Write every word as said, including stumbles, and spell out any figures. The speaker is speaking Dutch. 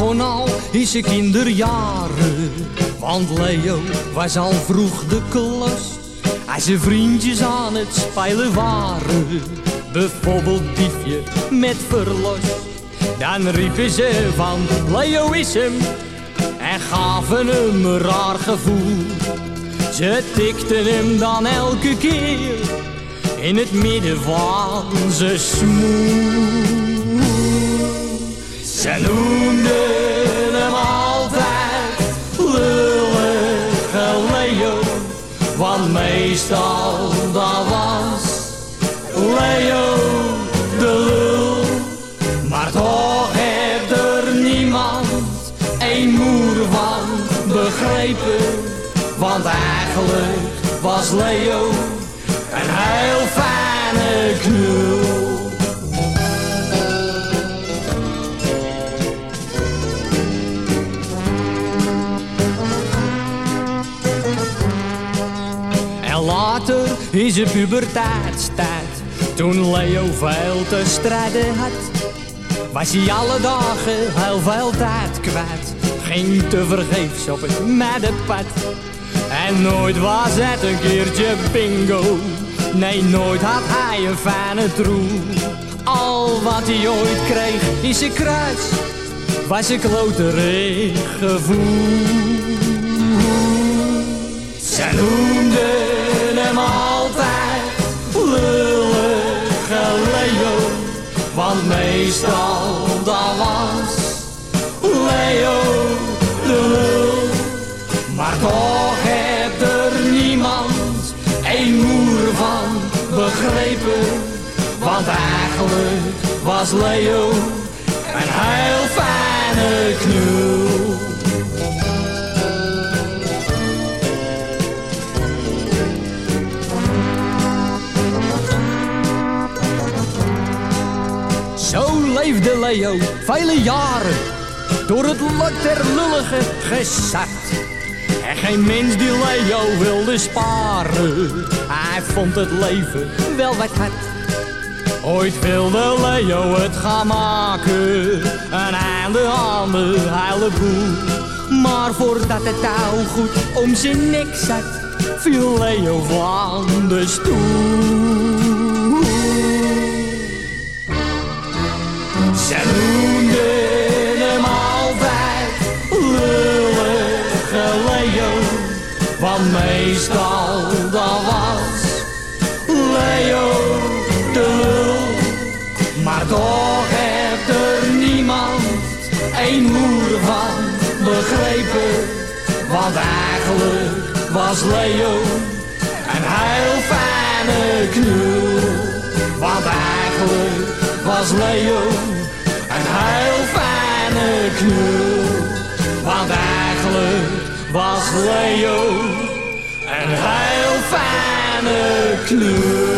begon al in zijn kinderjaren. Want Leo was al vroeg de klas. Als zijn vriendjes aan het spelen waren, bijvoorbeeld diefje met verlos, dan riepen ze van Leo is hem en gaven hem een raar gevoel. Ze tikten hem dan elke keer in het midden van zijn smoel. Ze noemden hem altijd lullige Leo, want meestal dat was Leo de lul. Maar toch heeft er niemand een moer van begrepen, want eigenlijk was Leo een heel fijne knul. En later in zijn puberteitstijd, toen Leo veel te strijden had, was hij alle dagen heel veel tijd kwijt. Ging te vergeefs op het middenpad. En nooit was het een keertje bingo. Nee, nooit had hij een fijne troe. Al wat hij ooit kreeg in zijn kruis was een kloterig gevoel. Ze noemden hem altijd lullige Leo, want meestal dat was Leo de lul. Maar toch heeft er niemand een moer van begrepen, want eigenlijk was Leo een heel fijne knul. Zo leefde Leo vele jaren door het lot der lullige gezakt. En geen mens die Leo wilde sparen, hij vond het leven wel wat hard. Ooit wilde Leo het gaan maken, een einde aan de hele boel. Maar voordat het touw goed om zijn nek zat, viel Leo van de stoel. Ze noemden hem altijd lullige Leo, want meestal dat was Leo de lul. Maar toch heeft er niemand een moer van begrepen, want eigenlijk was Leo een heel fijne knul. Want eigenlijk was Leo een heel fijne knul. Want eigenlijk was Leo een heel fijne knul.